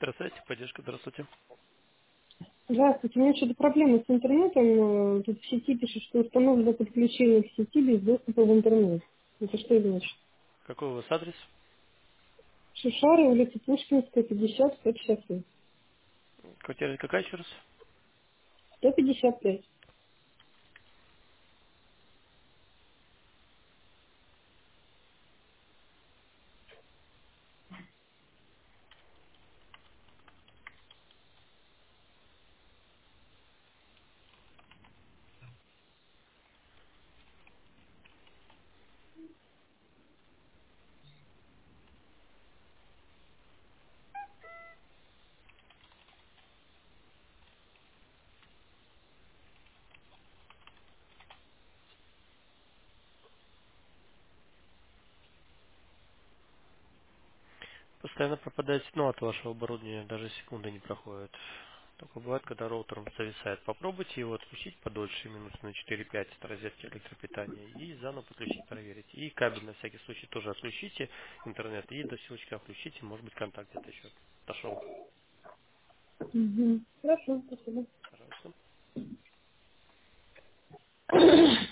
Здравствуйте, поддержка, здравствуйте. Здравствуйте, у меня что-то проблемы с интернетом. Тут в сети пишет, что установлено подключение к сети без доступа в интернет. Это что это значит? Какой у вас адрес? Шишары, улица Пушкинская, 50, 155. Квартира какая еще раз? 155. Постоянно пропадает сигнал от вашего оборудования, даже секунды не проходит. Только бывает, когда роутер зависает. Попробуйте его отключить подольше, минут на 4-5 от розетки электропитания, и заново подключить, проверить. И кабель на всякий случай тоже отключите, интернет, и до щелчка включите, может быть контакт где-то еще отошел. Угу. Хорошо, спасибо. Пожалуйста.